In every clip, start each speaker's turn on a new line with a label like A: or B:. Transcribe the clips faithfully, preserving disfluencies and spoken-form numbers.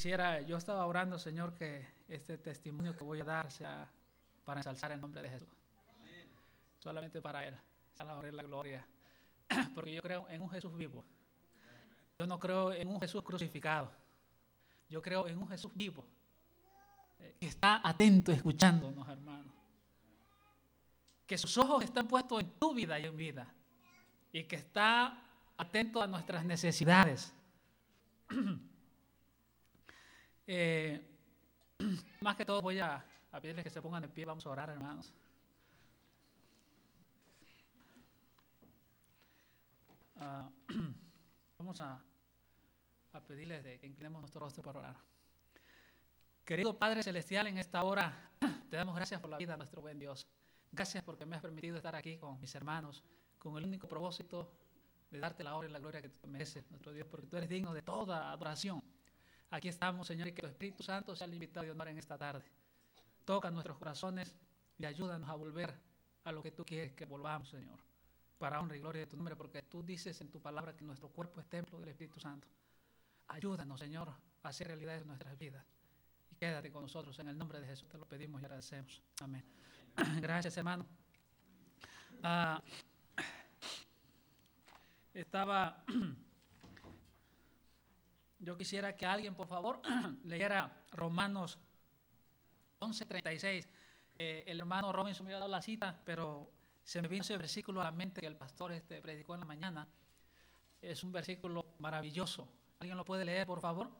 A: Quisiera, yo estaba orando, Señor, que este testimonio que voy a dar sea para ensalzar el nombre de Jesús. Solamente para Él, sea la honra y la gloria. Porque yo creo en un Jesús vivo. Yo no creo en un Jesús crucificado. Yo creo en un Jesús vivo, eh, que está atento, escuchándonos, hermanos. Que sus ojos están puestos en tu vida y en vida. Y que está atento a nuestras necesidades. Eh, más que todo voy a, a pedirles que se pongan de pie. Vamos a orar, hermanos. Uh, vamos a, a pedirles de que inclinemos nuestro rostro para orar. Querido Padre Celestial, en esta hora te damos gracias por la vida de nuestro buen Dios. Gracias porque me has permitido estar aquí con mis hermanos, con el único propósito de darte la honra y la gloria que tú mereces, nuestro Dios, porque tú eres digno de toda adoración. Aquí estamos, Señor, y que tu Espíritu Santo sea el invitado de honor en esta tarde. Toca nuestros corazones y ayúdanos a volver a lo que tú quieres que volvamos, Señor, para honra y gloria de tu nombre, porque tú dices en tu palabra que nuestro cuerpo es templo del Espíritu Santo. Ayúdanos, Señor, a hacer realidad en nuestras vidas. Y quédate con nosotros, en el nombre de Jesús te lo pedimos y agradecemos. Amén. Gracias, hermano. Uh, estaba... Yo quisiera que alguien, por favor, leyera Romanos once treinta y seis. Eh, el hermano Robinson me había dado la cita, pero se me vino ese versículo a la mente que el pastor este, predicó en la mañana. Es un versículo maravilloso. ¿Alguien lo puede leer, por favor?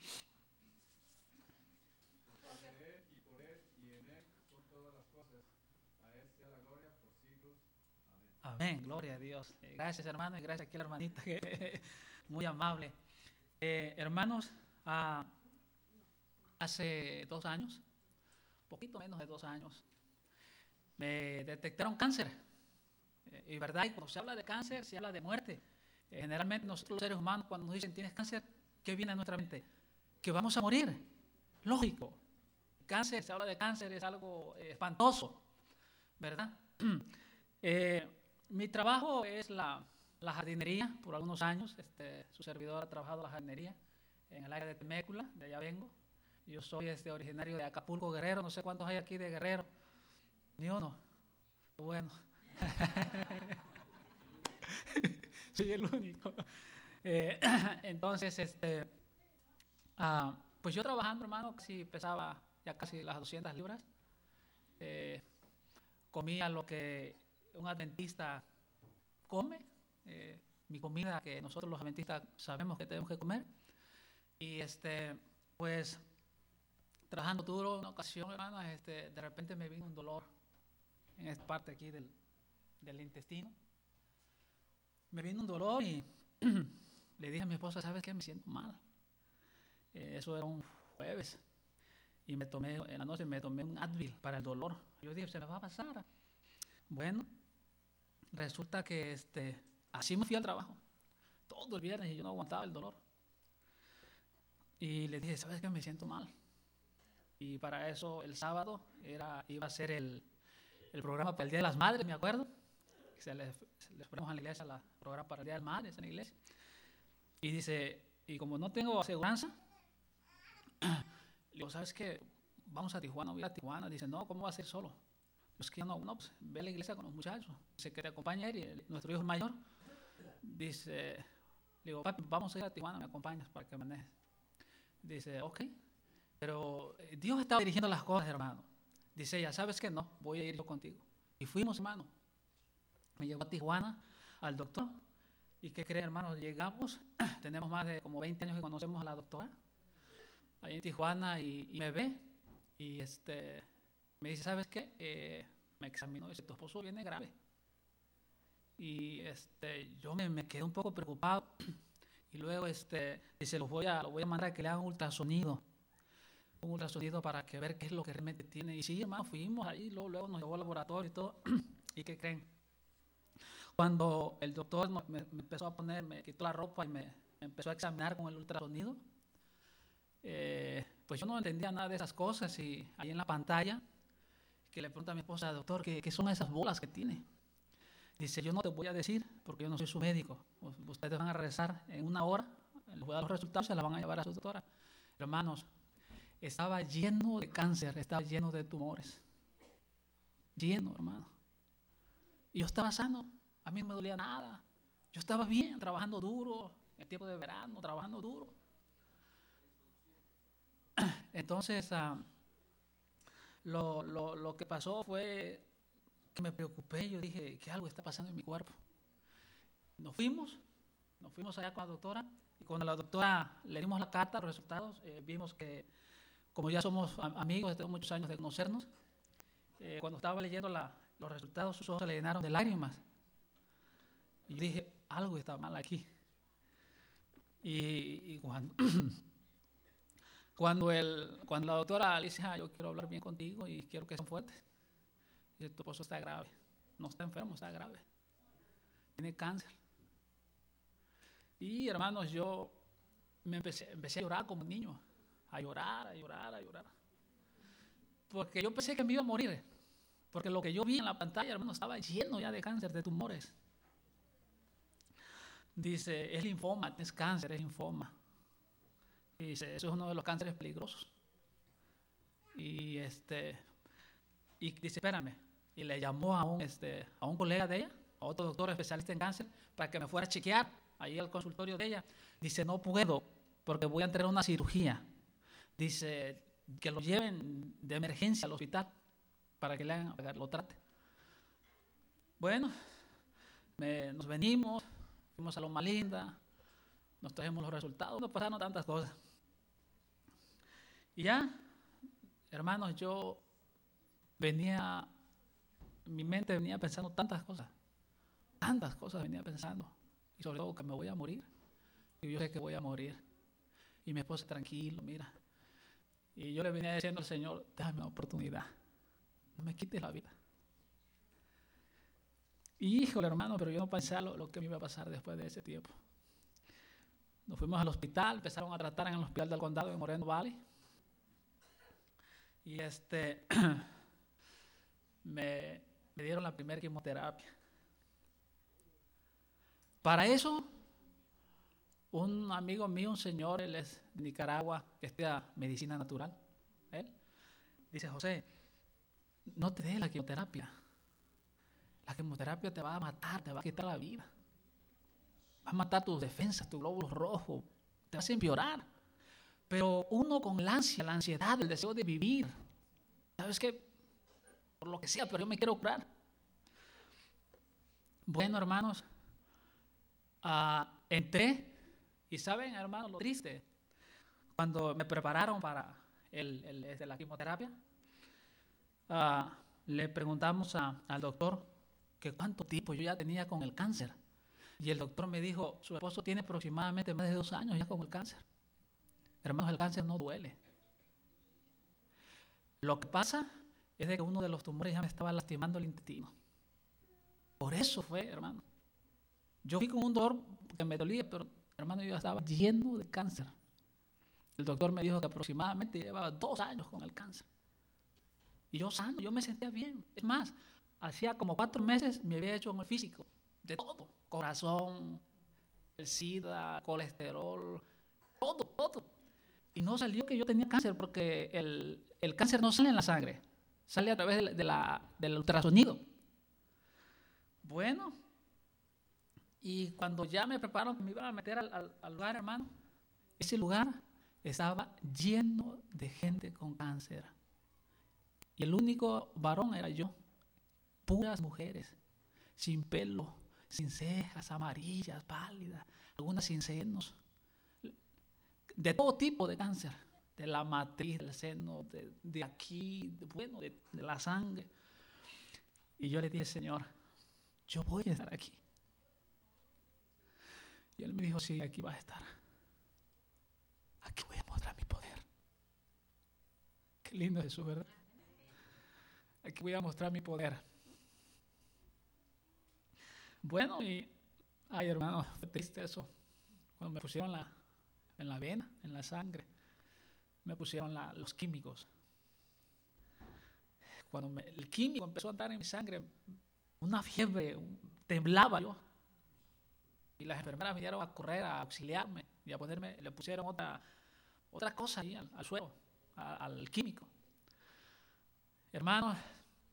A: Amén, gloria a Dios. Eh, gracias, hermano, y gracias aquí a la hermanita, que muy amable. Eh, hermanos, ah, hace dos años, poquito menos de dos años, me detectaron cáncer. Eh, y verdad, y cuando se habla de cáncer, se habla de muerte. Eh, generalmente nosotros los seres humanos, cuando nos dicen tienes cáncer, ¿qué viene a nuestra mente? Que vamos a morir. Lógico. Cáncer, se habla de cáncer, es algo eh, espantoso, ¿verdad? eh, mi trabajo es la... la jardinería, por algunos años. Este, su servidor ha trabajado en la jardinería en el área de Temécula, de allá vengo. Yo soy este, originario de Acapulco, Guerrero. No sé cuántos hay aquí de Guerrero. Ni uno. Bueno. Soy el único. Eh, entonces, este, uh, pues yo trabajando, hermano, casi pesaba ya casi las doscientas libras. Eh, comía lo que un adventista come. Eh, mi comida que nosotros los adventistas sabemos que tenemos que comer. Y este, pues trabajando duro, una ocasión, hermano, este, de repente me vino un dolor en esta parte aquí del, del intestino. Me vino un dolor y le dije a mi esposa, ¿sabes qué? Me siento mal. Eh, eso era un jueves. Y me tomé, en la noche me tomé un Advil para el dolor. Yo dije, se me va a pasar. Bueno, resulta que este... así me fui al trabajo, todo el viernes, y yo no aguantaba el dolor. Y le dije, ¿sabes qué? Me siento mal. Y para eso el sábado era, iba a ser el, el programa para el Día de las Madres, me acuerdo. Se les, se les ponemos a la iglesia el programa para el Día de las Madres en la iglesia. Y dice, y como no tengo aseguranza, le digo, ¿sabes qué? Vamos a Tijuana, voy a Tijuana. Dice, no, ¿cómo va a ser solo? Es que no, no, pues ve a la iglesia con los muchachos. Dice que te acompaña él y el, nuestro hijo mayor. Dice, le digo, papi, vamos a ir a Tijuana, me acompañas para que manejes. Dice, ok, pero Dios está dirigiendo las cosas, hermano. Dice ella, ¿sabes qué? No, voy a ir yo contigo. Y fuimos, hermano. Me llevó a Tijuana al doctor. ¿Y qué creen, hermano? Llegamos, tenemos más de como veinte años que conocemos a la doctora ahí en Tijuana, y, y me ve y este, me dice, ¿sabes qué? Eh, me examinó y dice, tu esposo viene grave. Y este, yo me, me quedé un poco preocupado. Y luego este, dice, lo voy, a, lo voy a mandar a que le hagan un ultrasonido. Un ultrasonido para que ver qué es lo que realmente tiene. Y sí, hermano, fuimos ahí, luego, luego nos llevó al laboratorio y todo. ¿Y qué creen? Cuando el doctor me, me empezó a poner, me quitó la ropa y me, me empezó a examinar con el ultrasonido, eh, pues yo no entendía nada de esas cosas. Y ahí en la pantalla, que le pregunta a mi esposa, doctor, ¿qué, qué son esas bolas que tiene? Dice, yo no te voy a decir porque yo no soy su médico. Ustedes van a regresar en una hora, les voy a dar los resultados, se la van a llevar a su doctora. hermanos, estaba lleno de cáncer, estaba lleno de tumores. Lleno, hermano. Y yo estaba sano, a mí no me dolía nada. Yo estaba bien, trabajando duro, en el tiempo de verano, trabajando duro. Entonces, uh, lo, lo, lo que pasó fue que me preocupé. Yo dije que algo está pasando en mi cuerpo. Nos fuimos, nos fuimos allá con la doctora, y cuando la doctora le dimos la carta, los resultados, eh, vimos que, como ya somos amigos, tenemos muchos años de conocernos, eh, cuando estaba leyendo la, los resultados, sus ojos se le llenaron de lágrimas. Y yo dije, algo está mal aquí. Y, y cuando, cuando, el, cuando la doctora le dice, ah, yo quiero hablar bien contigo y quiero que sean fuertes. Y tu esposo está grave. No está enfermo, está grave. Tiene cáncer. Y hermanos, yo me empecé, empecé a llorar como un niño. A llorar, a llorar, a llorar. Porque yo pensé que me iba a morir. Porque lo que yo vi en la pantalla, hermano, estaba lleno ya de cáncer, de tumores. Dice, es linfoma, es cáncer, es linfoma. Dice, eso es uno de los cánceres peligrosos. Y este, y dice, espérame. Y le llamó a un, este, a un colega de ella, a otro doctor especialista en cáncer, para que me fuera a chequear ahí al consultorio de ella. Dice, no puedo, porque voy a entrar a una cirugía. Dice, que lo lleven de emergencia al hospital para que le hagan, para que lo trate. Bueno, me, nos venimos, fuimos a Loma Linda, nos trajimos los resultados, nos pasaron tantas cosas. Y ya, hermanos, yo venía, mi mente venía pensando tantas cosas, tantas cosas venía pensando, y sobre todo que me voy a morir. Y yo sé que voy a morir. Y mi esposa, tranquilo, mira. Y yo le venía diciendo al Señor, dame una oportunidad, no me quites la vida. Y híjole, hermano, pero yo no pensaba lo, lo que me iba a pasar después de ese tiempo. Nos fuimos al hospital, empezaron a tratar en el hospital del condado de Moreno Valley. Y este, me, me dieron la primera quimioterapia. Para eso, un amigo mío, un señor, él es de Nicaragua, que estudia medicina natural. Él dice, José, no te des la quimioterapia. La quimioterapia te va a matar, te va a quitar la vida. Va a matar tus defensas, tus glóbulos rojos, te vas a empeorar. Pero uno con la ansia, la ansiedad, el deseo de vivir, ¿sabes qué? Por lo que sea, pero yo me quiero curar. Bueno, hermanos, uh, entré y saben, hermanos, lo triste, cuando me prepararon para el, el, el, la quimioterapia, uh, le preguntamos a, al doctor que cuánto tiempo yo ya tenía con el cáncer. Y el doctor me dijo, su esposo tiene aproximadamente más de dos años ya con el cáncer. Hermanos, el cáncer no duele. Lo que pasa es de que uno de los tumores ya me estaba lastimando el intestino. Por eso fue, hermano. Yo fui con un dolor que me dolía, pero, hermano, yo estaba lleno de cáncer. El doctor me dijo que aproximadamente llevaba dos años con el cáncer. Y yo sano, yo me sentía bien. Es más, hacía como cuatro meses me había hecho en el físico, de todo. Corazón, el SIDA, colesterol, todo, todo. Y no salió que yo tenía cáncer, porque el, el cáncer no sale en la sangre, sale a través de la, de la, del ultrasonido. Bueno, y cuando ya me prepararon que me iban a meter al, al, al lugar, hermano, ese lugar estaba lleno de gente con cáncer. Y el único varón era yo. Puras mujeres, sin pelo, sin cejas, amarillas, pálidas, algunas sin senos. De todo tipo de cáncer, de la matriz, del seno, de, de aquí, de, bueno, de, de la sangre. Y yo le dije, Señor, yo voy a estar aquí. Y él me dijo, sí, aquí vas a estar. Aquí voy a mostrar mi poder. Qué lindo Jesús, ¿verdad? Aquí voy a mostrar mi poder. Bueno, y, ay, hermano, fue triste eso. Cuando me pusieron la, en la vena, en la sangre, me pusieron la, los químicos. Cuando me, el químico empezó a entrar en mi sangre, una fiebre, un, temblaba yo. Y las enfermeras vinieron a correr a auxiliarme y a ponerme, le pusieron otra, otra cosa ahí al, al suelo, a, al químico. Hermanos,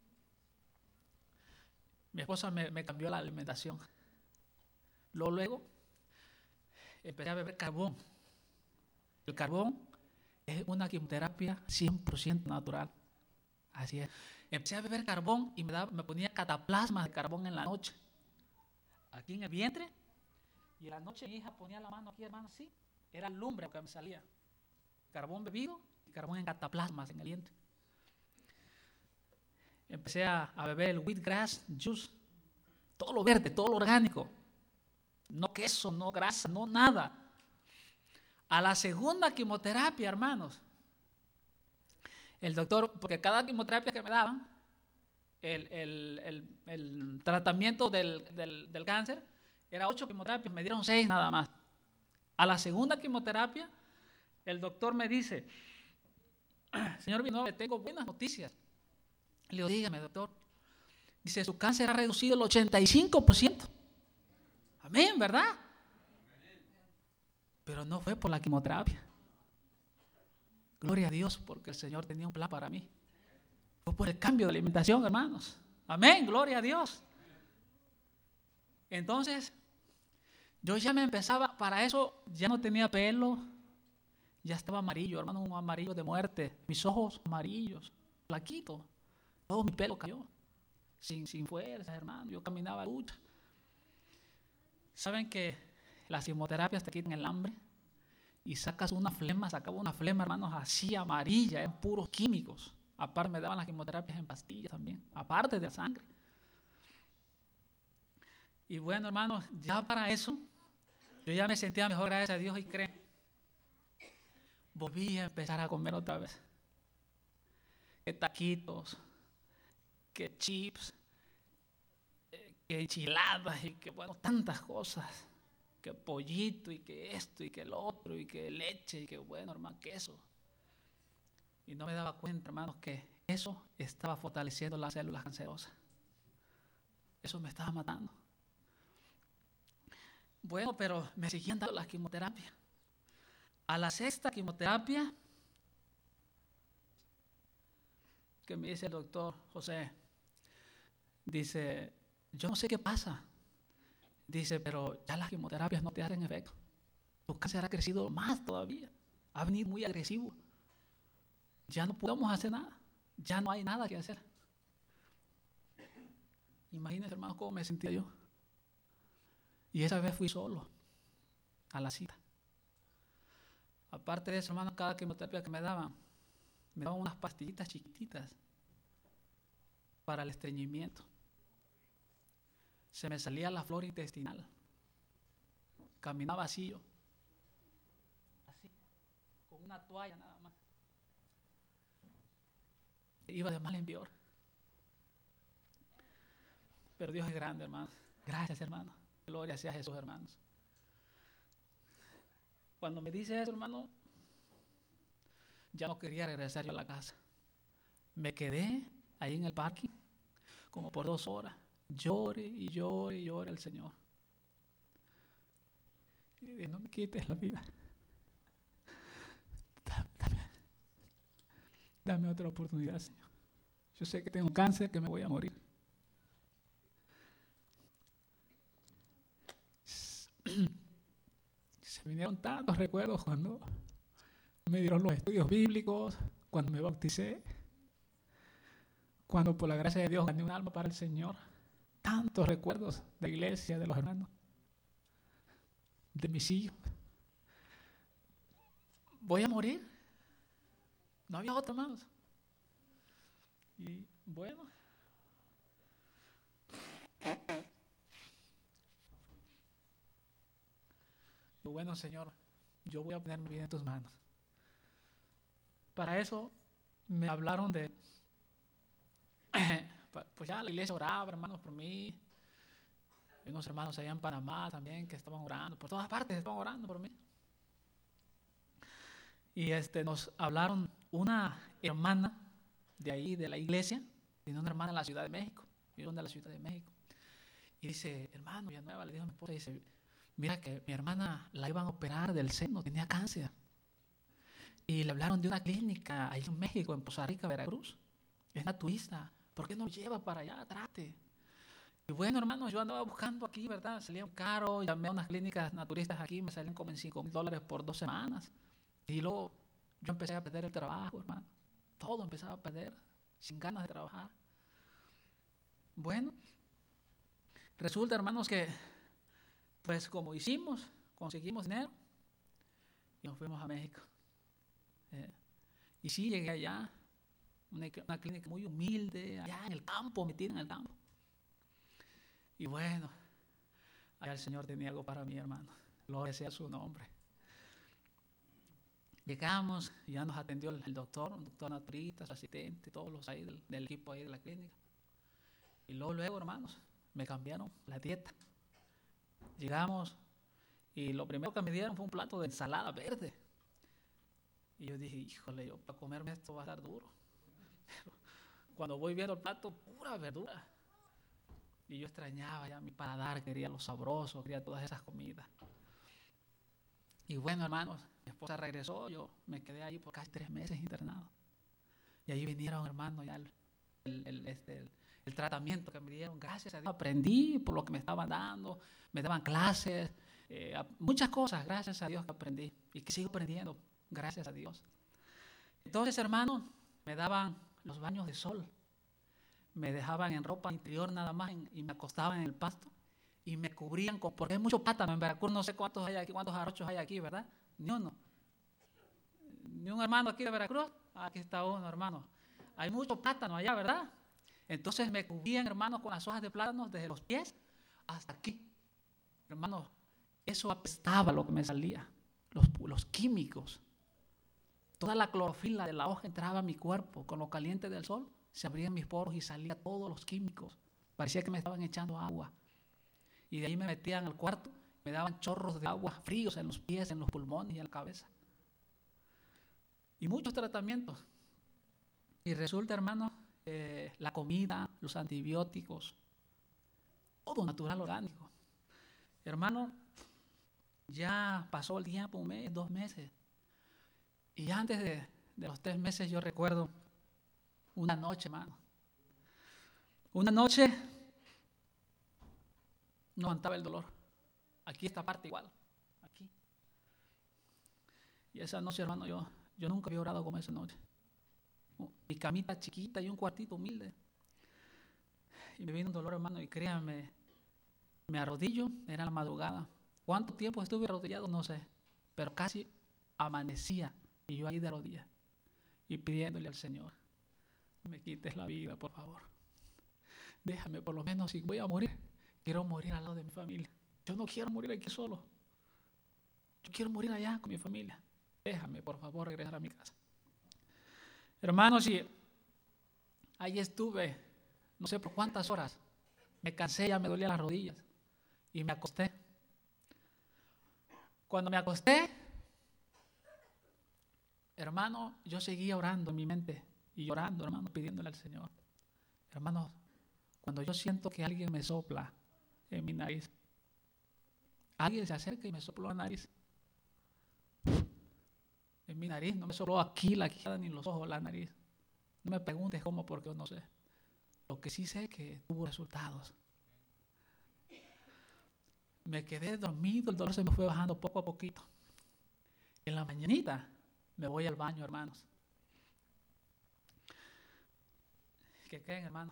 A: mi esposa me, me cambió la alimentación. Luego, luego empecé a beber carbón. El carbón es una quimioterapia cien por ciento natural. Así es. Empecé a beber carbón y me, daba, me ponía cataplasma de carbón en la noche. Aquí en el vientre. Y en la noche mi hija ponía la mano aquí, hermano, así. Era lumbre lo que me salía. Carbón bebido y carbón en cataplasmas en el vientre. Empecé a, a beber el wheatgrass juice. Todo lo verde, todo lo orgánico. No queso, no grasa, no nada. A la segunda quimioterapia, hermanos, el doctor, porque cada quimioterapia que me daban, el, el, el, el tratamiento del, del, del cáncer era ocho quimioterapias, me dieron seis nada más. A la segunda quimioterapia, el doctor me dice, señor Villanueva, le tengo buenas noticias. Le digo, dígame, doctor. Dice, su cáncer ha reducido el ochenta y cinco por ciento. Amén, ¿verdad? Pero no fue por la quimioterapia. Gloria a Dios, porque el Señor tenía un plan para mí. Fue por el cambio de alimentación, hermanos. Amén, gloria a Dios. Entonces, yo ya me empezaba, para eso ya no tenía pelo, ya estaba amarillo, hermano, un amarillo de muerte. Mis ojos amarillos, flaquito, todo mi pelo cayó, sin, sin fuerza, hermano. Yo caminaba a lucha. ¿Saben que las quimioterapias te quitan el hambre? Y sacas una flema, sacaba una flema, hermanos, así amarilla, en puros químicos. Aparte me daban las quimioterapias en pastillas también, aparte de la sangre. Y bueno, hermanos, ya para eso, yo ya me sentía mejor, gracias a Dios, y creen. Volví a empezar a comer otra vez. Que taquitos, que chips, que enchiladas y que bueno, tantas cosas. Que pollito y que esto y que lo otro y que leche y que bueno, hermano, queso. Y no me daba cuenta, hermanos, que eso estaba fortaleciendo las células cancerosas. Eso me estaba matando. Bueno, pero me seguían dando las quimioterapias. A la sexta quimioterapia, que me dice el doctor José, dice, yo no sé qué pasa. Dice, pero ya las quimioterapias no te hacen efecto. Tu cáncer ha crecido más todavía. Ha venido muy agresivo. Ya no podemos hacer nada. Ya no hay nada que hacer. Imagínense, hermanos, cómo me sentía yo. Y esa vez fui solo a la cita. Aparte de eso, hermanos, cada quimioterapia que me daban, me daban unas pastillitas chiquititas para el estreñimiento. Se me salía la flora intestinal. Caminaba así yo. Así. Con una toalla nada más. Iba de mal en peor. Pero Dios es grande, hermanos. Gracias, hermanos. Gloria sea a Jesús, hermanos. Cuando me dice eso, hermano, ya no quería regresar yo a la casa. Me quedé ahí en el parking como por dos horas. Llore y llore y llore al Señor. Y dije, no me quites la vida. Dame, dame, dame otra oportunidad, Señor. Yo sé que tengo cáncer, que me voy a morir. Se vinieron tantos recuerdos cuando me dieron los estudios bíblicos, cuando me bauticé, cuando por la gracia de Dios gané un alma para el Señor. Tantos recuerdos de la iglesia, de los hermanos, de mis hijos. ¿Voy a morir? No había otra, hermanos. Y bueno, bueno, Señor, yo voy a poner mi vida en tus manos. Para eso me hablaron de, pues ya la iglesia oraba, hermanos, por mí. Hay unos hermanos allá en Panamá también que estaban orando, por todas partes estaban orando por mí. Y este, nos hablaron una hermana de ahí, de la iglesia, tiene una hermana en la Ciudad de México, vieron de la Ciudad de México. Y dice, hermano, Villanueva, le dijo a mi esposa, dice, mira que mi hermana la iban a operar del seno, tenía cáncer. y le hablaron de una clínica ahí en México, en Poza Rica, Veracruz. Es naturista. ¿Por qué no lo lleva para allá? Trate. Y bueno, hermano, yo andaba buscando aquí, ¿verdad? Salía caro, llamé a unas clínicas naturistas aquí, me salían como en cinco mil dólares por dos semanas. Y luego yo empecé a perder el trabajo, hermano. Todo empezaba a perder, sin ganas de trabajar. Bueno, resulta, hermanos, que pues como hicimos, conseguimos dinero y nos fuimos a México. Eh, y sí, llegué allá, una, una clínica muy humilde, allá en el campo, metida en el campo. Y bueno, allá el Señor tenía algo para mí, hermano. Gloria sea su nombre. Llegamos y ya nos atendió el, el doctor, un doctor naturista, su asistente, todos los ahí del, del equipo ahí de la clínica. Y luego, luego, hermanos, me cambiaron la dieta. Llegamos y lo primero que me dieron fue un plato de ensalada verde. Y yo dije, híjole, yo para comerme esto va a estar duro. Cuando voy viendo el plato, pura verdura. Y yo extrañaba ya mi paladar, quería lo sabroso, quería todas esas comidas. Y bueno, hermanos, mi esposa regresó, yo me quedé ahí por casi tres meses internado. Y ahí vinieron, hermanos, ya el, el, el, este, el, el tratamiento que me dieron. Gracias a Dios aprendí por lo que me estaban dando, me daban clases, eh, muchas cosas, gracias a Dios que aprendí y que sigo aprendiendo, gracias a Dios. Entonces, hermanos, me daban los baños de sol. Me dejaban en ropa interior nada más en, y me acostaban en el pasto y me cubrían con, porque hay mucho plátano en Veracruz, no sé cuántos hay aquí, cuántos jarochos hay aquí, ¿verdad? Ni uno. Ni un hermano aquí de Veracruz. Aquí está uno, hermano. Hay mucho plátano allá, ¿verdad? Entonces me cubrían, hermanos, con las hojas de plátano desde los pies hasta aquí. Hermanos, eso apestaba lo que me salía, los, los químicos. Toda la clorofila de la hoja entraba a mi cuerpo con lo caliente del sol. Se abrían mis poros y salía todos los químicos. Parecía que me estaban echando agua. Y de ahí me metían al cuarto, me daban chorros de agua fríos en los pies, en los pulmones y en la cabeza. Y muchos tratamientos. Y resulta, hermano, eh, la comida, los antibióticos, todo natural, orgánico. Hermano, ya pasó el tiempo, un mes, dos meses. Y antes de, de los tres meses yo recuerdo una noche, hermano. Una noche no aguantaba el dolor. Aquí esta parte igual. Aquí. Y esa noche, hermano, yo, yo nunca había orado como esa noche. Mi camita chiquita y un cuartito humilde. Y me vino un dolor, hermano, y créanme, me arrodillo, era la madrugada. ¿Cuánto tiempo estuve arrodillado? No sé. Pero casi amanecía y yo ahí de rodillas y pidiéndole al Señor, me quites la vida, por favor. Déjame, por lo menos, si voy a morir, quiero morir al lado de mi familia. Yo no quiero morir aquí solo. Yo quiero morir allá con mi familia. Déjame, por favor, regresar a mi casa. Hermanos, y ahí estuve, no sé por cuántas horas. Me cansé, ya me dolían las rodillas. Y me acosté. Cuando me acosté, hermano, yo seguía orando en mi mente. Y llorando, hermano, pidiéndole al Señor. Hermanos, cuando yo siento que alguien me sopla en mi nariz, alguien se acerca y me sopló la nariz. En mi nariz, no me sopló aquí la quijada ni los ojos, la nariz. No me preguntes cómo, porque yo no sé. Lo que sí sé es que tuvo resultados. Me quedé dormido, el dolor se me fue bajando poco a poquito. En la mañanita me voy al baño, hermanos. ¿Qué creen, hermano?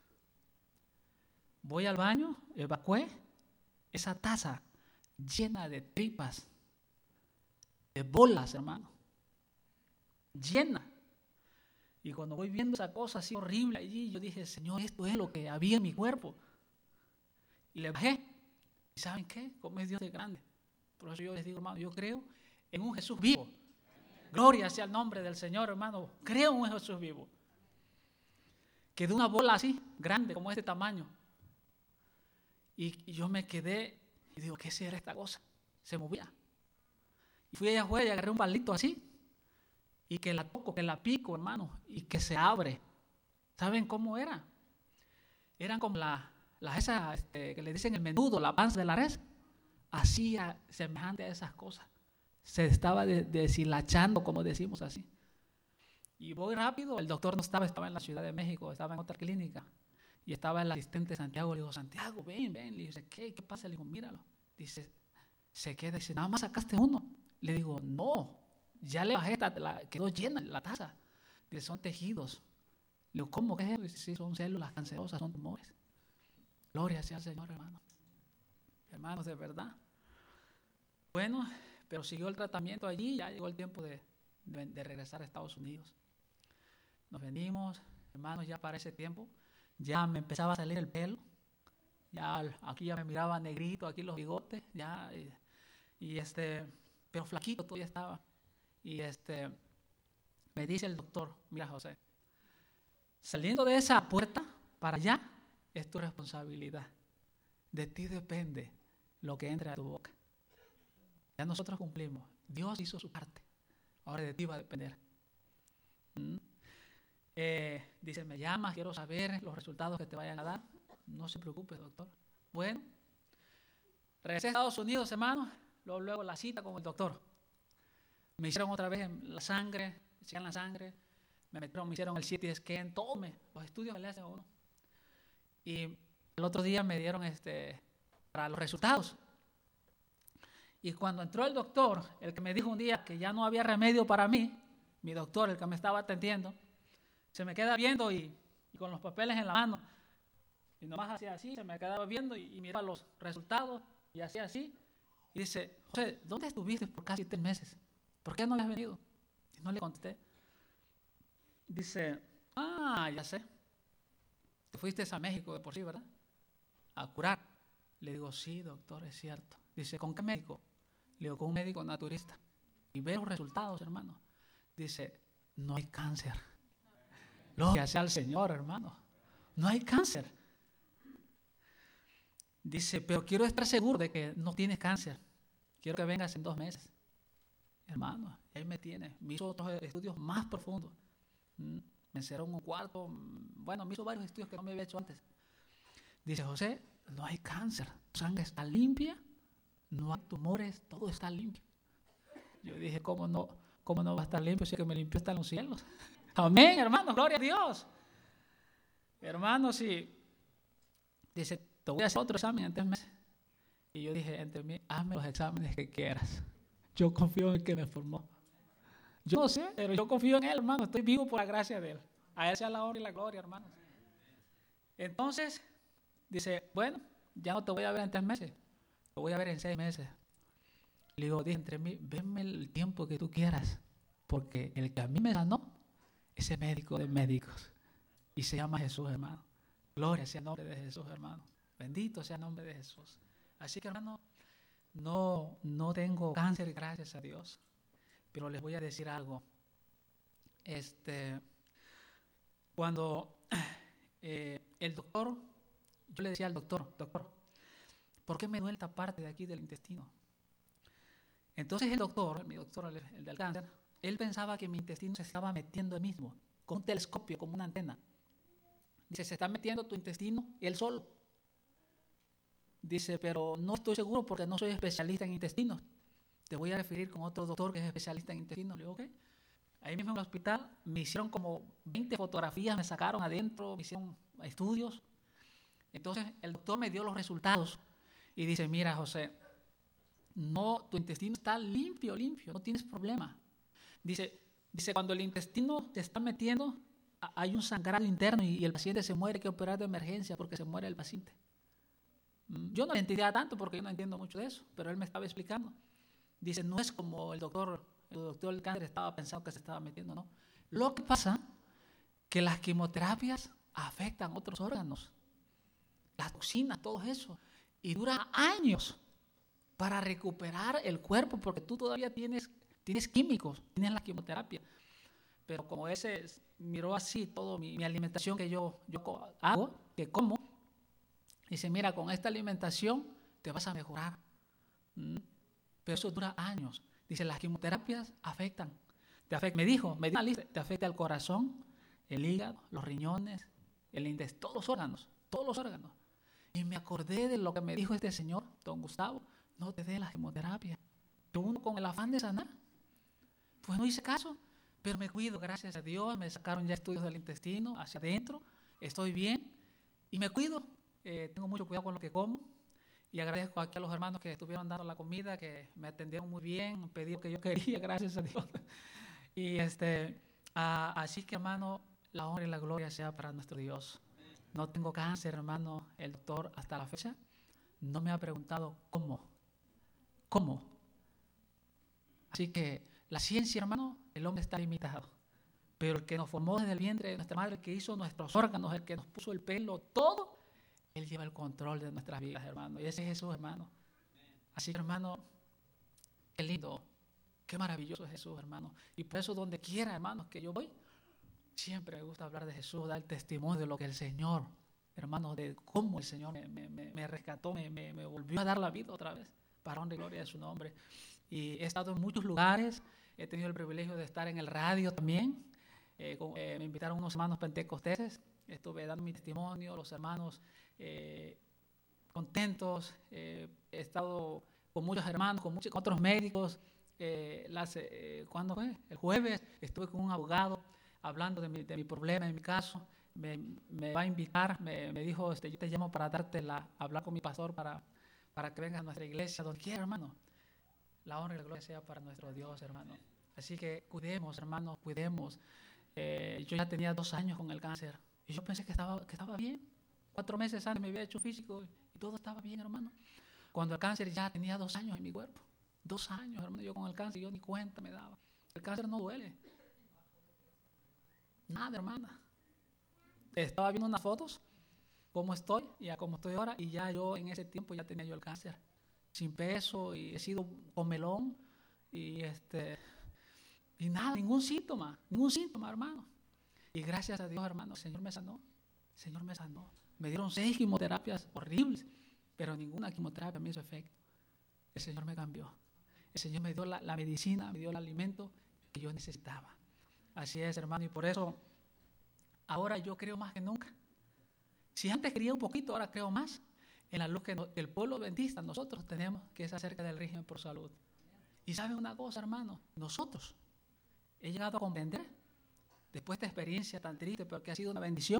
A: Voy al baño, evacué esa taza llena de tripas, de bolas, hermano, llena. Y cuando voy viendo esa cosa así horrible allí, yo dije, Señor, esto es lo que había en mi cuerpo. Y le bajé. ¿Y saben qué? Como es Dios de grande. Por eso yo les digo, hermano, yo creo en un Jesús vivo. Gloria sea el nombre del Señor, hermano. Creo en un Jesús vivo. Que de una bola así, grande, como este tamaño. Y, y yo me quedé y digo, ¿qué será esta cosa? Se movía. Y fui allá afuera y agarré un palito así. Y que la toco, que la pico, hermano. Y que se abre. ¿Saben cómo era? Eran como la, la esa, este, que le dicen el menudo, la panza de la res. Así, semejante a esas cosas. se estaba de, deshilachando, como decimos así. Y voy rápido, el doctor no estaba, estaba en la Ciudad de México, estaba en otra clínica. Y estaba el asistente de Santiago, le digo, Santiago, ven, ven. Le dice, ¿qué? ¿Qué pasa? Le digo, míralo. Dice, se queda, dice, nada más sacaste uno. Le digo, no, ya le bajé, la, quedó llena la taza. Dice, son tejidos. Le digo, ¿cómo que es eso? Dice, sí, son células cancerosas, son tumores. Gloria sea al Señor, hermano. Hermanos, de verdad. Bueno, pero siguió el tratamiento allí, ya llegó el tiempo de, de, de regresar a Estados Unidos. Nos venimos, hermanos, ya para ese tiempo, ya me empezaba a salir el pelo, ya aquí ya me miraba negrito, aquí los bigotes, ya, y, y este, pero flaquito todavía estaba. Y este, me dice el doctor, mira José, saliendo de esa puerta para allá es tu responsabilidad. De ti depende lo que entre a tu boca. Ya nosotros cumplimos. Dios hizo su parte. Ahora de ti va a depender. ¿Mm? Eh, dice, me llamas, quiero saber los resultados que te vayan a dar. No se preocupe, doctor. Bueno, regresé a Estados Unidos, hermano. Luego, luego la cita con el doctor. Me hicieron otra vez la sangre, me hicieron la sangre, me metieron, me hicieron el C T scan, todo, me, los estudios que le hacen a uno. Y el otro día me dieron este, para los resultados. Y cuando entró el doctor, el que me dijo un día que ya no había remedio para mí, mi doctor, el que me estaba atendiendo, se me queda viendo y, y con los papeles en la mano, y nomás hacía así, se me quedaba viendo y, y miraba los resultados y hacía así, y dice, José, ¿dónde estuviste por casi tres meses? ¿Por qué no le has venido? Y no le contesté. Dice, ah, ya sé, te fuiste a México de por sí, ¿verdad? A curar. Le digo, sí, doctor, es cierto. Dice, ¿con qué médico? Le digo, con un médico naturista. Y ve los resultados, hermano. Dice, no hay cáncer. Gloria sea al Señor, hermano. No hay cáncer. Dice, pero quiero estar seguro de que no tienes cáncer. Quiero que vengas en dos meses. Hermano, ahí me tiene. Me hizo otros estudios más profundos. Me encerró en un cuarto. Bueno, me hizo varios estudios que no me había hecho antes. Dice, José, no hay cáncer. Tu sangre está limpia. No hay tumores. Todo está limpio. Yo dije, ¿cómo no, cómo no va a estar limpio si el que me limpió está en los cielos? Amén, hermano, gloria a Dios. Hermano, sí. Dice, te voy a hacer otro examen en tres meses. Y yo dije, entre mí, hazme los exámenes que quieras. Yo confío en el que me formó. Yo no sé, pero yo confío en Él, hermano. Estoy vivo por la gracia de Él. A Él sea la honra y la gloria, hermanos. Entonces, dice, bueno, ya no te voy a ver en tres meses. Te voy a ver en seis meses. Le digo, dije entre mí, venme el tiempo que tú quieras. Porque el que a mí me sanó, ese médico de médicos. Y se llama Jesús, hermano. Gloria sea el nombre de Jesús, hermano. Bendito sea el nombre de Jesús. Así que, hermano, no, no tengo cáncer, gracias a Dios. Pero les voy a decir algo. Este, cuando eh, el doctor, yo le decía al doctor, doctor, ¿por qué me duele esta parte de aquí del intestino? Entonces el doctor, mi doctor, el, el del cáncer, él pensaba que mi intestino se estaba metiendo él mismo, con un telescopio, como una antena. Dice, se está metiendo tu intestino él solo. Dice, pero no estoy seguro porque no soy especialista en intestinos. Te voy a referir con otro doctor que es especialista en intestinos. Le digo, ok. Ahí mismo en el hospital me hicieron como veinte fotografías, me sacaron adentro, me hicieron estudios. Entonces el doctor me dio los resultados y dice, mira José, no, tu intestino está limpio, limpio, no tienes problema. Dice, dice cuando el intestino se está metiendo, hay un sangrado interno y el paciente se muere, hay que operar de emergencia porque se muere el paciente. Yo no le entendía tanto porque yo no entiendo mucho de eso, pero él me estaba explicando. Dice, no es como el doctor, el doctor del cáncer estaba pensando que se estaba metiendo, no. Lo que pasa que las quimioterapias afectan otros órganos, las toxinas, todo eso, y dura años para recuperar el cuerpo porque tú todavía tienes, tienes químicos, tienes la quimioterapia. Pero como ese miró así todo mi, mi alimentación que yo, yo hago, que como, dice, mira, con esta alimentación te vas a mejorar. ¿Mm? Pero eso dura años. Dice, las quimioterapias afectan. Te afecta, me dijo, me dijo, te afecta el corazón, el hígado, los riñones, el intestino, todos los órganos, todos los órganos. Y me acordé de lo que me dijo este señor, don Gustavo, no te dé la quimioterapia. Pero uno con el afán de sanar, pues no hice caso. Pero me cuido, gracias a Dios. Me sacaron ya estudios del intestino hacia adentro. Estoy bien y me cuido. Eh, tengo mucho cuidado con lo que como. Y agradezco aquí a los hermanos que estuvieron dando la comida, que me atendieron muy bien, pedí lo que yo quería, gracias a Dios. Y este, ah, así que, hermano, la honra y la gloria sea para nuestro Dios. No tengo cáncer, hermano. El doctor hasta la fecha no me ha preguntado cómo. ¿Cómo? Así que la ciencia, hermano, el hombre está limitado. Pero el que nos formó desde el vientre de nuestra madre, el que hizo nuestros órganos, el que nos puso el pelo, todo, Él lleva el control de nuestras vidas, hermano. Y ese es Jesús, hermano. Así que, hermano, qué lindo, qué maravilloso es Jesús, hermano. Y por eso, donde quiera, hermanos, que yo voy, siempre me gusta hablar de Jesús, dar el testimonio de lo que el Señor, hermano, de cómo el Señor me, me, me rescató, me, me, me volvió a dar la vida otra vez, para honra y gloria de su nombre. Y he estado en muchos lugares, he tenido el privilegio de estar en el radio también. Eh, con, eh, me invitaron unos hermanos pentecosteses, estuve dando mi testimonio, los hermanos eh, contentos, eh, he estado con muchos hermanos, con muchos con otros médicos. Eh, las, eh, ¿Cuándo fue? El jueves estuve con un abogado hablando de mi, de mi problema, en mi caso. Me, me va a invitar, me, me dijo, este, yo te llamo para darte la, hablar con mi pastor para, para que vengas a nuestra iglesia, donde quiera, hermano. La honra y la gloria sea para nuestro Dios, hermano. Así que cuidemos, hermanos, cuidemos. Eh, yo ya tenía dos años con el cáncer y yo pensé que estaba, que estaba bien. Cuatro meses antes me había hecho físico y todo estaba bien, hermano. Cuando el cáncer ya tenía dos años en mi cuerpo. Dos años, hermano, yo con el cáncer, yo ni cuenta me daba. El cáncer no duele. Nada, hermana. Estaba viendo unas fotos, cómo estoy y a cómo estoy ahora, y ya yo en ese tiempo ya tenía yo el cáncer. Sin peso y he sido comelón y este y nada, ningún síntoma, ningún síntoma, hermano. Y gracias a Dios, hermano, el Señor me sanó. El Señor me sanó. Me dieron seis quimioterapias horribles, pero ninguna quimioterapia me hizo efecto. El Señor me cambió. El Señor me dio la, la medicina, me dio el alimento que yo necesitaba. Así es, hermano, y por eso ahora yo creo más que nunca. Si antes creía un poquito, ahora creo más en la luz que no, el pueblo adventista nosotros tenemos, que es acerca del régimen por salud. Y ¿saben una cosa, hermano? Nosotros he llegado a comprender, después de esta experiencia tan triste, pero que ha sido una bendición,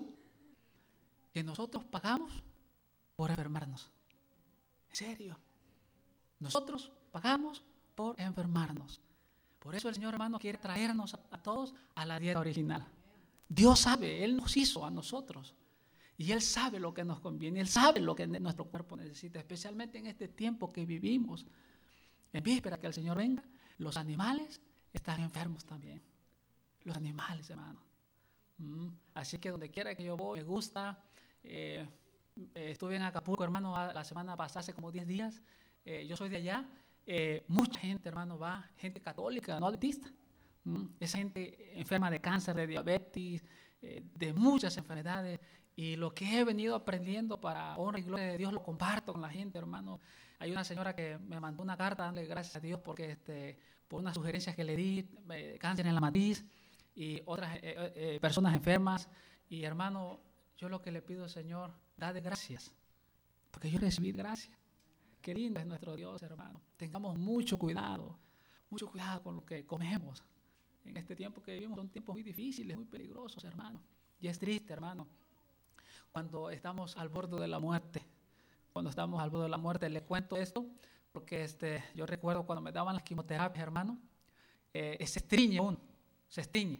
A: que nosotros pagamos por enfermarnos. En serio. Nosotros pagamos por enfermarnos. Por eso el Señor, hermano, quiere traernos a, a todos a la dieta original. Dios sabe, Él nos hizo a nosotros. Y Él sabe lo que nos conviene, Él sabe lo que nuestro cuerpo necesita, especialmente en este tiempo que vivimos. En víspera que el Señor venga, los animales están enfermos también. Los animales, hermano. Mm. Así que donde quiera que yo voy, me gusta. Eh, eh, estuve en Acapulco, hermano, la semana pasada, hace como diez días. Eh, yo soy de allá. Eh, mucha gente, hermano, va, gente católica, no adventista. Mm. Esa gente enferma de cáncer, de diabetes, eh, de muchas enfermedades. Y lo que he venido aprendiendo para honra y gloria de Dios lo comparto con la gente, hermano. Hay una señora que me mandó una carta dándole gracias a Dios porque este, por unas sugerencias que le di, eh, cáncer en la matriz y otras eh, eh, personas enfermas. Y hermano, yo lo que le pido al Señor, dale gracias, porque yo recibí gracias. Qué lindo es nuestro Dios, hermano. Tengamos mucho cuidado, mucho cuidado con lo que comemos. En este tiempo que vivimos son tiempos muy difíciles, muy peligrosos, hermano. Y es triste, hermano, cuando estamos al borde de la muerte. Cuando estamos al borde de la muerte, le cuento esto, porque este, yo recuerdo cuando me daban las quimioterapias, hermano, eh, se estriñe uno, se estriñe.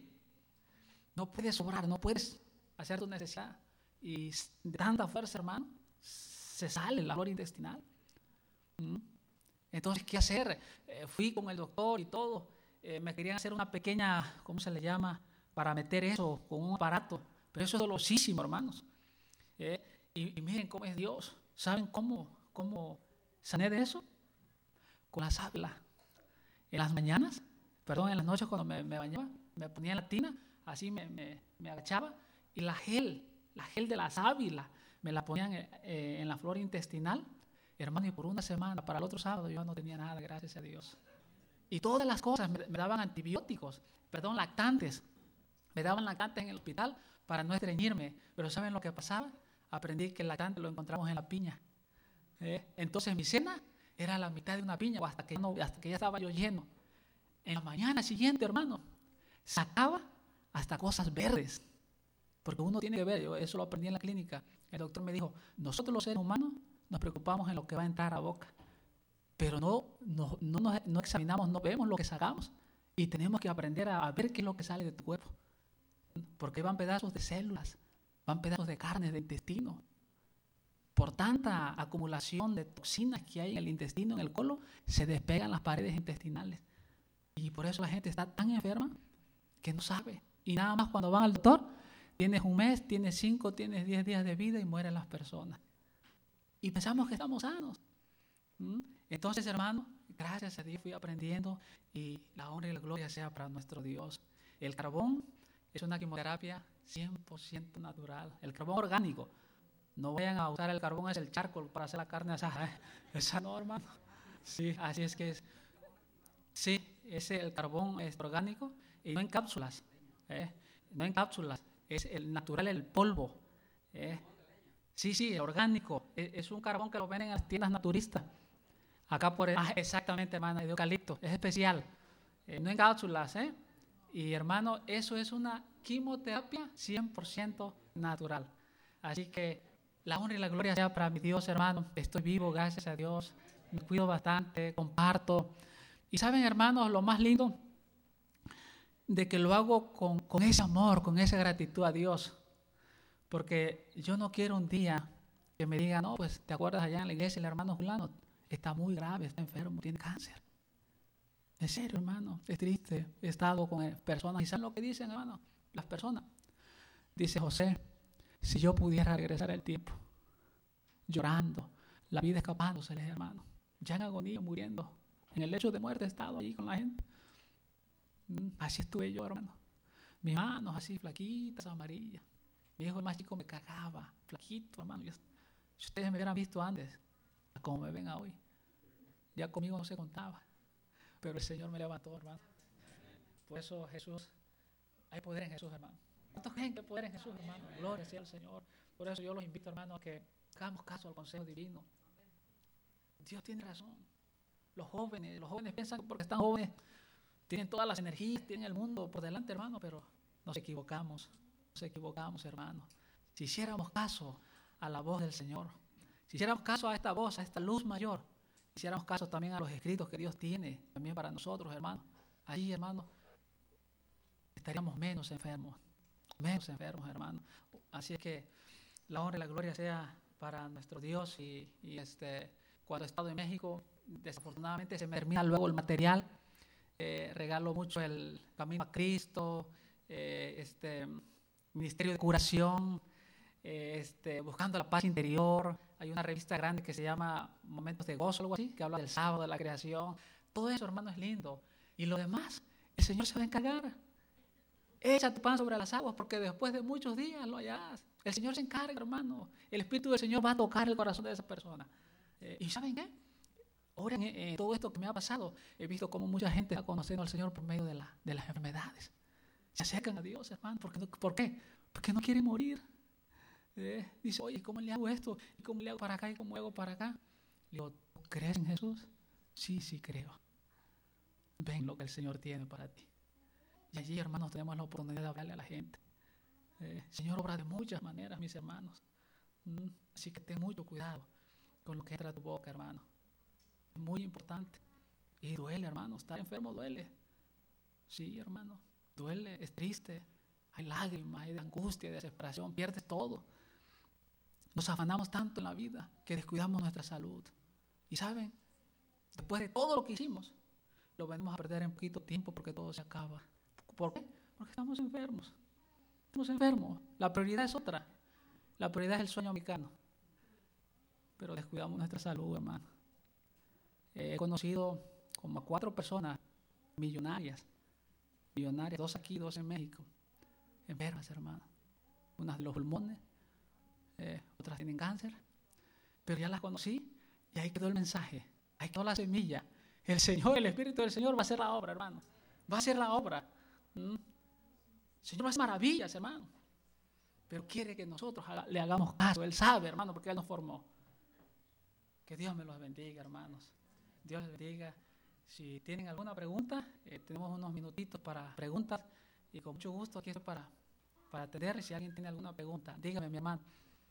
A: No puedes obrar, no puedes hacer tu necesidad. Y de tanta fuerza, hermano, se sale la flora intestinal. ¿Mm? Entonces, ¿qué hacer? Eh, fui con el doctor y todo. Eh, me querían hacer una pequeña, ¿cómo se le llama? Para meter eso con un aparato. Pero eso es dolorosísimo, hermanos. Eh, y, y miren cómo es Dios. ¿Saben cómo, cómo sané de eso? Con la sábila. En las mañanas, perdón, en las noches cuando me, me bañaba, me ponía en la tina, así me, me, me agachaba, y la gel, la gel de la sábila, me la ponían eh, en la flora intestinal, hermano, y por una semana, para el otro sábado yo no tenía nada, gracias a Dios. Y todas las cosas, me, me daban antibióticos, perdón, lactantes, me daban lactantes en el hospital para no estreñirme, pero ¿saben lo que pasaba? Aprendí que el lactante lo encontramos en la piña. ¿Eh? Entonces mi cena era la mitad de una piña, o hasta que, no, hasta que ya estaba yo lleno. En la mañana siguiente, hermano, sacaba hasta cosas verdes. Porque uno tiene que ver, yo eso lo aprendí en la clínica. El doctor me dijo, nosotros los seres humanos nos preocupamos en lo que va a entrar a la boca. Pero no, no, no, no, no examinamos, no vemos lo que sacamos. Y tenemos que aprender a, a ver qué es lo que sale de tu cuerpo. Porque van pedazos de células, van pedazos de carne, de intestino. Por tanta acumulación de toxinas que hay en el intestino, en el colon, se despegan las paredes intestinales. Y por eso la gente está tan enferma que no sabe. Y nada más cuando van al doctor, tienes un mes, tienes cinco, tienes diez días de vida y mueren las personas. Y pensamos que estamos sanos. ¿Mm? Entonces, hermano, gracias a Dios fui aprendiendo y la honra y la gloria sea para nuestro Dios. El carbón es una quimioterapia cien por ciento natural. El carbón orgánico. No vayan a usar el carbón, es el charcoal para hacer la carne asada. ¿eh? Esa no, hermano. Sí, así es que es. Sí, ese el carbón es orgánico y no en cápsulas. ¿eh? No en cápsulas. Es el natural, el polvo. ¿eh? Sí, sí, el orgánico. Es, es un carbón que lo venden en las tiendas naturistas. Acá por el, ah, exactamente, hermano, de eucalipto. Es especial. Eh, no en cápsulas, ¿eh? Y hermano, eso es una quimioterapia cien por ciento natural. Así que la honra y la gloria sea para mi Dios, hermano. Estoy vivo, gracias a Dios. Me cuido bastante, comparto. Y saben, hermanos, lo más lindo de que lo hago con, con ese amor, con esa gratitud a Dios. Porque yo no quiero un día que me digan, no, pues te acuerdas allá en la iglesia, el hermano fulano está muy grave, está enfermo, tiene cáncer. En serio, hermano, es triste. He estado con personas y ¿saben lo que dicen, hermano? Las personas. Dice José, si yo pudiera regresar el tiempo, llorando, la vida escapándoseles, hermano, ya en agonía, muriendo, en el lecho de muerte he estado ahí con la gente. Así estuve yo, hermano. Mis manos así, flaquitas, amarillas. Mi hijo el más chico me cagaba, flaquito, hermano. Yo, si ustedes me hubieran visto antes, como me ven hoy, ya conmigo no se contaba. Pero el Señor me levantó, hermano. Por eso Jesús, hay poder en Jesús, hermano. ¿Cuántos creen que hay poder en Jesús, hermano? Gloria sea al Señor. Por eso yo los invito, hermano, a que hagamos caso al consejo divino. Dios tiene razón. Los jóvenes, los jóvenes piensan que porque están jóvenes tienen todas las energías, tienen el mundo por delante, hermano, pero nos equivocamos, nos equivocamos, hermano. Si hiciéramos caso a la voz del Señor, si hiciéramos caso a esta voz, a esta luz mayor, hiciéramos caso también a los escritos que Dios tiene también para nosotros, hermano, ahí, hermano, estaríamos menos enfermos, menos enfermos, hermano. Así es que la honra y la gloria sea para nuestro Dios. Y, y este, cuando he estado en México, desafortunadamente se me termina luego el material. Eh, regalo mucho el Camino a Cristo, eh, este Ministerio de Curación, eh, este, Buscando la Paz Interior. Hay una revista grande que se llama Momentos de Gozo, algo así, que habla del sábado, de la creación. Todo eso, hermano, es lindo. Y lo demás, el Señor se va a encargar. Echa tu pan sobre las aguas, porque después de muchos días lo hallarás. El Señor se encarga, hermano. El Espíritu del Señor va a tocar el corazón de esa persona. Eh, ¿Y saben qué? Ahora en, en todo esto que me ha pasado, he visto cómo mucha gente está conociendo al Señor por medio de, la, de las enfermedades. Se acercan a Dios, hermano. ¿Por qué? No, ¿por qué? Porque no quieren morir. Eh, dice, oye, ¿cómo le hago esto? ¿Y cómo le hago para acá? ¿Y cómo hago para acá? Le digo, ¿crees en Jesús? Sí, sí creo. Ven lo que el Señor tiene para ti. Y allí, hermanos, tenemos la oportunidad de hablarle a la gente. Eh, el Señor obra de muchas maneras, mis hermanos. Mm, así que ten mucho cuidado con lo que entra a tu boca, hermano. Es muy importante. Y duele, hermano. Estar enfermo duele. Sí, hermano. Duele, es triste. Hay lágrimas, hay angustia, desesperación. Pierdes todo. Nos afanamos tanto en la vida que descuidamos nuestra salud. Y saben, después de todo lo que hicimos, lo venimos a perder en poquito tiempo porque todo se acaba. ¿Por qué? Porque estamos enfermos. Estamos enfermos. La prioridad es otra. La prioridad es el sueño americano. Pero descuidamos nuestra salud, hermano. Eh, he conocido como a cuatro personas millonarias. Millonarias, dos aquí, dos en México. Enfermas, hermano. Unas de los pulmones, eh, otras tienen cáncer. Pero ya las conocí y ahí quedó el mensaje. Ahí quedó la semilla. El Señor, el Espíritu del Señor va a hacer la obra, hermano. Va a hacer la obra. ¿Mm? El Señor va a hacer maravillas, hermano. Pero quiere que nosotros haga, le hagamos caso. Él sabe, hermano, porque Él nos formó. Que Dios me los bendiga, hermanos. Dios les bendiga. Si tienen alguna pregunta, eh, tenemos unos minutitos para preguntas y con mucho gusto aquí estoy para, para atender. Si alguien tiene alguna pregunta, dígame, mi hermano.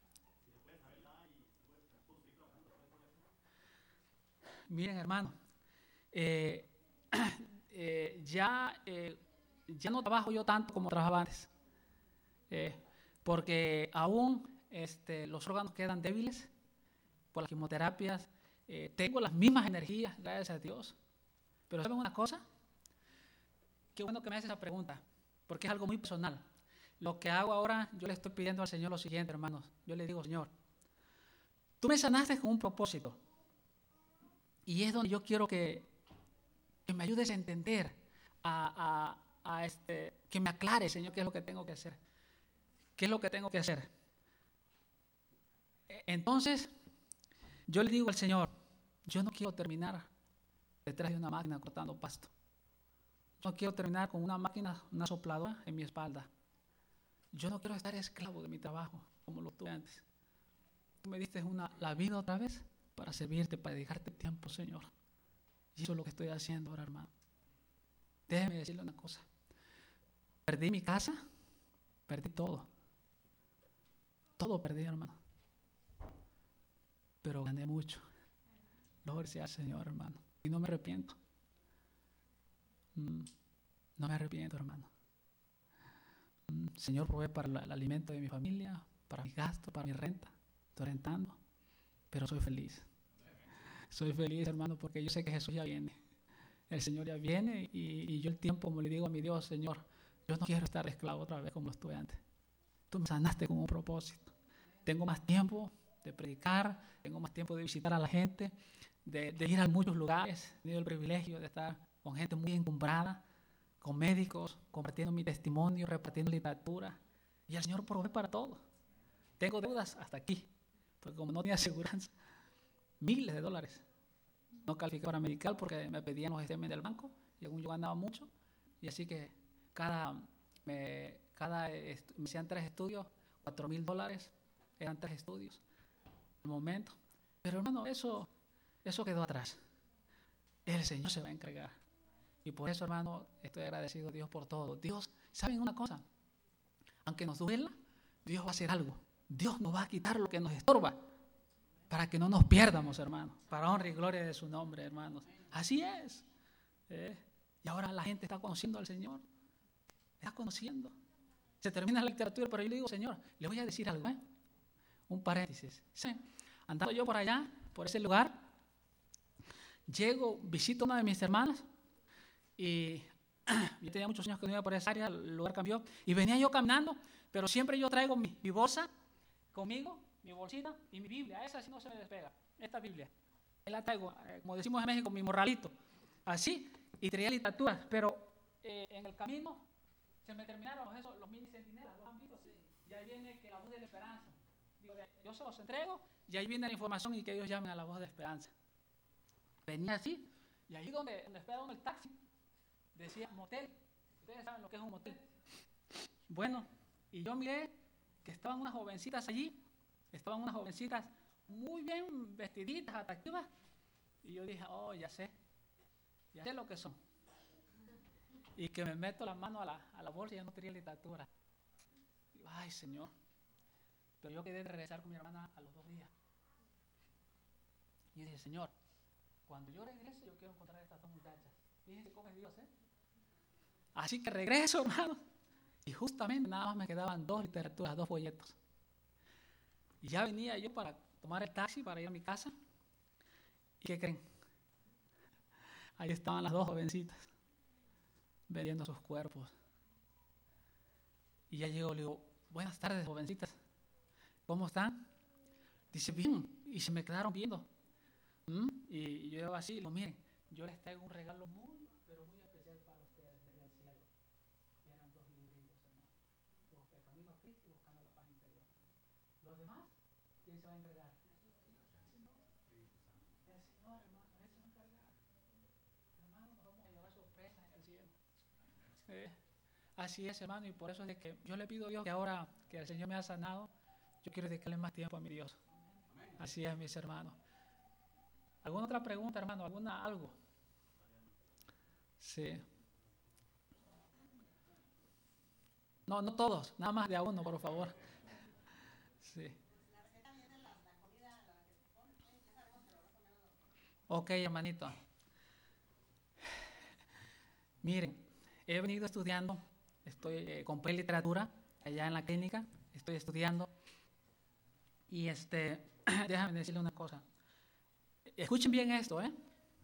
A: Miren, hermano, eh, eh, ya, eh, ya no trabajo yo tanto como trabajaba antes, eh, porque aún este, los órganos quedan débiles por las quimioterapias. Eh, tengo las mismas energías, gracias a Dios. Pero ¿saben una cosa? Qué bueno que me hace esa pregunta, porque es algo muy personal. Lo que hago ahora, yo le estoy pidiendo al Señor lo siguiente, hermanos. Yo le digo, Señor, tú me sanaste con un propósito. Y es donde yo quiero que, que me ayudes a entender, a, a, a este, que me aclare, Señor, qué es lo que tengo que hacer. ¿Qué es lo que tengo que hacer? Entonces, yo le digo al Señor, yo no quiero terminar detrás de una máquina cortando pasto. Yo no quiero terminar con una máquina, una sopladora en mi espalda. Yo no quiero estar esclavo de mi trabajo como lo tuve antes. Tú me diste una, la vida otra vez para servirte, para dedicarte tiempo, Señor. Y eso es lo que estoy haciendo ahora, hermano. Déjeme decirle una cosa. Perdí mi casa, perdí todo. Todo perdí, hermano. Pero gané mucho. Gloria sea al Señor, hermano. Y no me arrepiento. Mm, no me arrepiento, hermano. Mm, Señor provee para la, el alimento de mi familia, para mi gasto, para mi renta. Estoy rentando, pero soy feliz. Soy feliz, hermano, porque yo sé que Jesús ya viene. El Señor ya viene y, y yo el tiempo, como le digo a mi Dios, Señor, yo no quiero estar esclavo otra vez como lo estuve antes. Tú me sanaste con un propósito. Tengo más tiempo de predicar, tengo más tiempo de visitar a la gente, de, de ir a muchos lugares. He tenido el privilegio de estar con gente muy encumbrada, con médicos, compartiendo mi testimonio, repartiendo literatura. Y el Señor provee para todo. Tengo deudas hasta aquí, porque como no tenía aseguranza, miles de dólares. No califiqué para medical porque me pedían los exámenes del banco, y según yo ganaba mucho, y así que cada, me, cada me hacían tres estudios, cuatro mil dólares, eran tres estudios al momento. Pero hermano, eso, eso quedó atrás. El Señor se va a encargar. Y por eso, hermano, estoy agradecido a Dios por todo. Dios, ¿saben una cosa? Aunque nos duela, Dios va a hacer algo. Dios nos va a quitar lo que nos estorba para que no nos pierdamos, hermano. Para honra y gloria de su nombre, hermanos. Así es. ¿Eh? Y ahora la gente está conociendo al Señor. Está conociendo. Se termina la literatura, pero yo le digo, Señor, le voy a decir algo, ¿eh? Un paréntesis. ¿Sí? Andando yo por allá, por ese lugar, llego, visito a una de mis hermanas y yo tenía muchos años que no iba por esa área, el lugar cambió, y venía yo caminando, pero siempre yo traigo mi, mi bolsa conmigo, mi bolsita y mi Biblia. Esa sí no se me despega, esta Biblia. Yo la traigo, eh, como decimos en México, mi morralito, así, y traía literatura, pero eh, en el camino se me terminaron esos, los mini centinelas, ¿los han visto? Sí. Y ahí viene que la voz de la esperanza. Digo, yo se los entrego y ahí viene la información y que ellos llamen a la voz de esperanza. Venía así, y ahí donde, donde espera uno el taxi, decía motel. Ustedes saben lo que es un motel. Bueno, y yo miré que estaban unas jovencitas allí, estaban unas jovencitas muy bien vestiditas, atractivas, y yo dije, oh, ya sé, ya sé lo que son. Y que me meto la mano a la, a la bolsa y ya no tenía literatura. Digo, ay, Señor. Pero yo quedé de regresar con mi hermana a los dos días. Y dije, Señor, cuando yo regrese, yo quiero encontrar a estas dos muchachas. Fíjense cómo es Dios, ¿eh? Así que regreso, hermano. Y justamente nada más me quedaban dos literaturas, dos folletos. Y ya venía yo para tomar el taxi para ir a mi casa. ¿Y qué creen? Ahí estaban las dos jovencitas, vendiendo sus cuerpos. Y ya llego, le digo, buenas tardes, jovencitas. ¿Cómo están? Dice, bien. Y se me quedaron viendo. ¿Mm? Y yo así, le digo, miren, yo les traigo un regalo muy, pero muy especial para ustedes desde el cielo. Y eran dos libritos, hermano. El camino a Cristo y buscando la paz interior. Los demás, ¿quién se va a encargar? El Señor, hermano, Él se va a encargar. Hermano, nos vamos a llevar sorpresas en el cielo. Eh, así es, hermano, y por eso es de que yo le pido a Dios que ahora que el Señor me ha sanado, yo quiero dedicarle más tiempo a mi Dios. Así es, mis hermanos. ¿Alguna otra pregunta, hermano? ¿Alguna algo? Sí. No, no todos, nada más de a uno, por favor. Sí. Ok, hermanito. Miren, he venido estudiando, estoy, eh, compré literatura allá en la clínica, estoy estudiando. Y este, déjame decirle una cosa. Escuchen bien esto, ¿eh?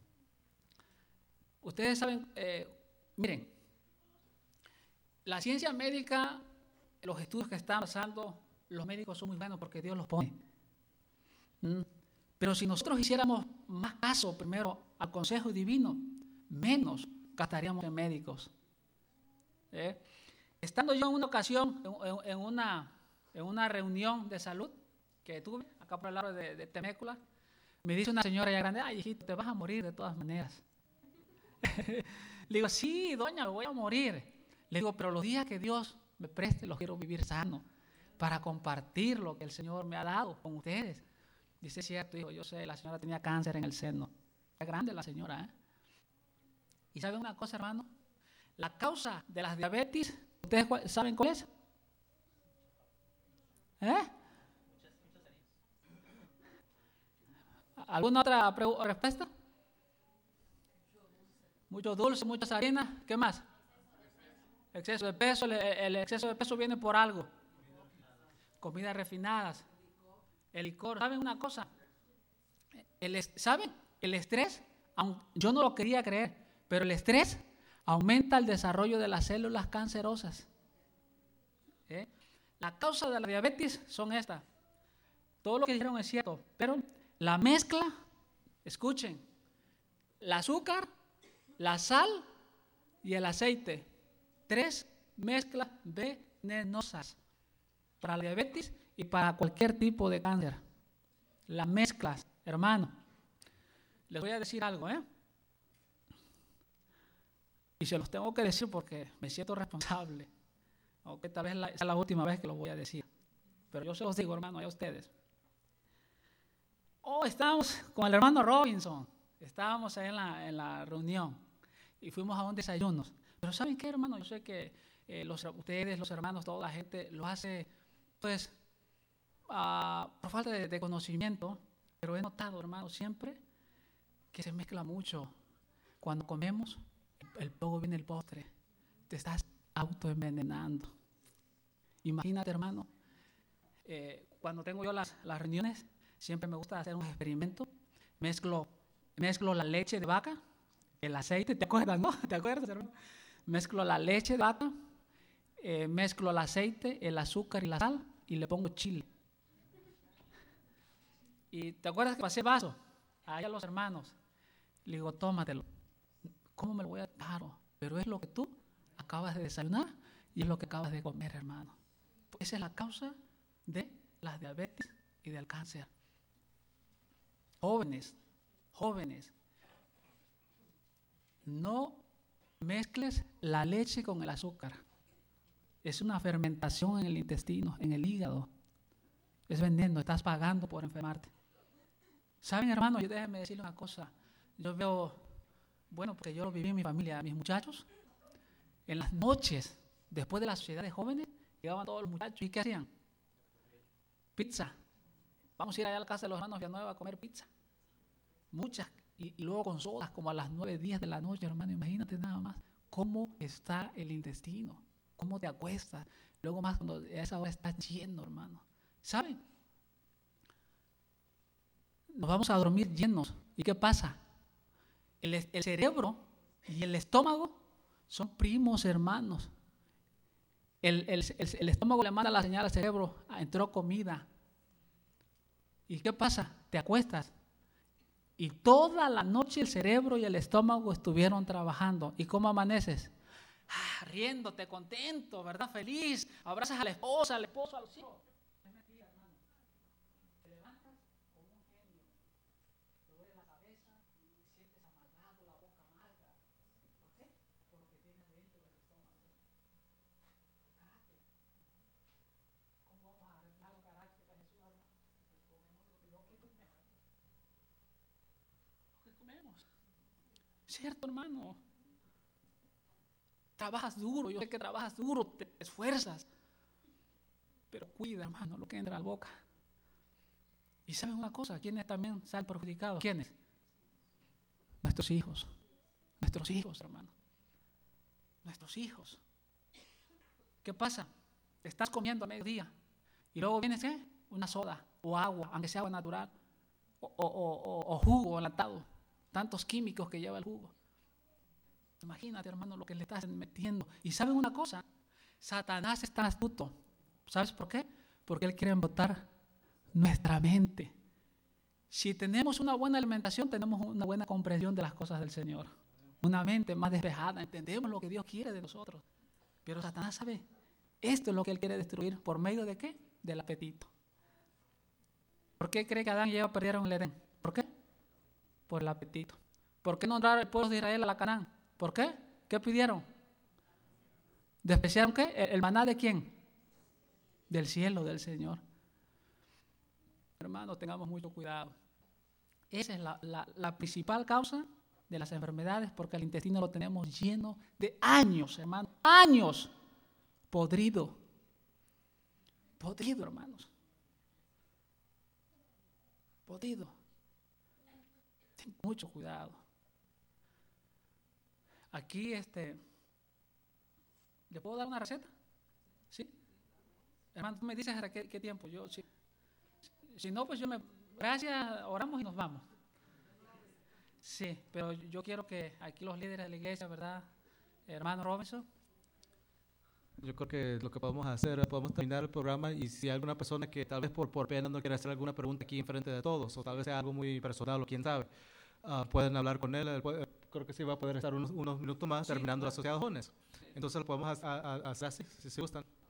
A: Ustedes saben, eh, miren, la ciencia médica, los estudios que están pasando, los médicos son muy buenos porque Dios los pone. ¿Mm? Pero si nosotros hiciéramos más caso primero al consejo divino, menos gastaríamos en médicos. ¿Eh? Estando yo en una ocasión, en, en, una, en una reunión de salud que tuve, acá por el lado de, de Temécula, me dice una señora ya grande, ay, hijito, te vas a morir de todas maneras. Le digo, sí, doña, me voy a morir. Le digo, pero los días que Dios me preste, los quiero vivir sano, para compartir lo que el Señor me ha dado con ustedes. Dice, es cierto, hijo, yo sé, la señora tenía cáncer en el seno. Es grande la señora, ¿eh? Y ¿saben una cosa, hermano? La causa de las diabetes, ¿ustedes saben cuál es? ¿Eh? ¿Alguna otra respuesta? Mucho dulce, muchas harinas. ¿Qué más? Exceso de peso. El, el exceso de peso viene por algo. Comidas refinadas. El licor. ¿Saben una cosa? El, ¿Saben? El estrés, yo no lo quería creer, pero el estrés aumenta el desarrollo de las células cancerosas. ¿Eh? La causa de la diabetes son estas. Todo lo que dijeron es cierto, pero la mezcla, escuchen, el azúcar, la sal y el aceite, tres mezclas venenosas para la diabetes y para cualquier tipo de cáncer. Las mezclas, hermano. Les voy a decir algo, ¿eh? Y se los tengo que decir porque me siento responsable. Aunque tal vez la, esa es la última vez que lo voy a decir. Pero yo se los digo, hermano, a ustedes. Oh, estábamos con el hermano Robinson. Estábamos ahí en la, en la reunión y fuimos a un desayuno. Pero ¿saben qué, hermano? Yo sé que eh, los, ustedes, los hermanos, toda la gente lo hace, pues, uh, por falta de, de conocimiento. Pero he notado, hermano, siempre que se mezcla mucho. Cuando comemos, el, luego viene el postre. Te estás autoenvenenando. Imagínate, hermano, eh, cuando tengo yo las, las reuniones, siempre me gusta hacer un experimento. Mezclo, mezclo la leche de vaca, el aceite, ¿te acuerdas, no? ¿Te acuerdas, hermano? Mezclo la leche de vaca, eh, mezclo el aceite, el azúcar y la sal y le pongo chile. ¿Y te acuerdas que pasé vaso? Allá a los hermanos. Le digo, tómatelo. ¿Cómo me lo voy a dar? Claro, pero es lo que tú acabas de desayunar y es lo que acabas de comer, hermano. Esa es la causa de la diabetes y del cáncer. Jóvenes, jóvenes, no mezcles la leche con el azúcar. Es una fermentación en el intestino, en el hígado. Es veneno, estás pagando por enfermarte. ¿Saben, hermano? Yo déjenme decirle una cosa. Yo veo, bueno, porque yo lo viví en mi familia, mis muchachos, en las noches, después de la sociedad de jóvenes, llegaban todos los muchachos, ¿y qué hacían? Pizza. Vamos a ir allá a la casa de los hermanos Villanueva a comer pizza. Muchas, y, y luego con sodas, como a las nueve, diez de la noche, hermano, imagínate nada más cómo está el intestino, cómo te acuestas, luego más cuando a esa hora estás lleno, hermano. ¿Saben? Nos vamos a dormir llenos. ¿Y qué pasa? El, el cerebro y el estómago son primos hermanos. El, el, el, el estómago le manda la señal al cerebro, entró comida. ¿Y qué pasa? Te acuestas. Y toda la noche el cerebro y el estómago estuvieron trabajando. ¿Y cómo amaneces? Ah, riéndote, contento, ¿verdad? Feliz. Abrazas a la esposa, al esposo, a los hijos. Es mentira, hermano. Te levantas como un genio. Te duele la cabeza y sientes amargado, la boca amarga. ¿Por qué? Porque tienes dentro del estómago. Carácter. ¿Cómo vamos a arreglar los caracteres de Jesús, hermano? Pues ponemos lo que yo quiero. Cierto, hermano. Trabajas duro, yo sé que trabajas duro, te esfuerzas. Pero cuida, hermano, lo que entra a la boca. Y ¿saben una cosa? ¿Quiénes también salen perjudicados? ¿Quiénes? Nuestros hijos. Nuestros hijos, hermano. Nuestros hijos. ¿Qué pasa? Estás comiendo a mediodía y luego vienes, ¿qué? Una soda o agua, aunque sea agua natural, o, o, o, o jugo enlatado. Tantos químicos que lleva el jugo. Imagínate, hermano, lo que le estás metiendo. Y ¿saben una cosa? Satanás es tan astuto. ¿Sabes por qué? Porque él quiere embotar nuestra mente. Si tenemos una buena alimentación, tenemos una buena comprensión de las cosas del Señor. Una mente más despejada, entendemos lo que Dios quiere de nosotros. Pero Satanás sabe, esto es lo que él quiere destruir. ¿Por medio de qué? Del apetito. ¿Por qué cree que Adán y Eva perdieron el Edén? ¿Por qué? Por el apetito. ¿Por qué no honrar al pueblo de Israel a la Canaán? ¿Por qué? ¿Qué pidieron? ¿Despreciaron qué? ¿El maná de quién? Del cielo, del Señor. Hermanos, tengamos mucho cuidado. Esa es la, la, la principal causa de las enfermedades, porque el intestino lo tenemos lleno de años, hermanos. Años. Podrido. Podrido, hermanos. Podrido. Ten mucho cuidado. Aquí, este, ¿le puedo dar una receta? ¿Sí? Hermano, tú me dices a qué, qué tiempo. Yo, si, si no, pues yo me, gracias, oramos y nos vamos. Sí, pero yo quiero que aquí los líderes de la iglesia, ¿verdad? Hermano Robinson.
B: Yo creo que lo que podemos hacer, podemos terminar el programa y si hay alguna persona que tal vez por, por pena no quiera hacer alguna pregunta aquí enfrente de todos, o tal vez sea algo muy personal o quién sabe, uh, pueden hablar con él. Él puede, creo que sí va a poder estar unos, unos minutos más, sí, terminando claro, la sociedad de jóvenes. Entonces lo podemos hacer así, si se gustan.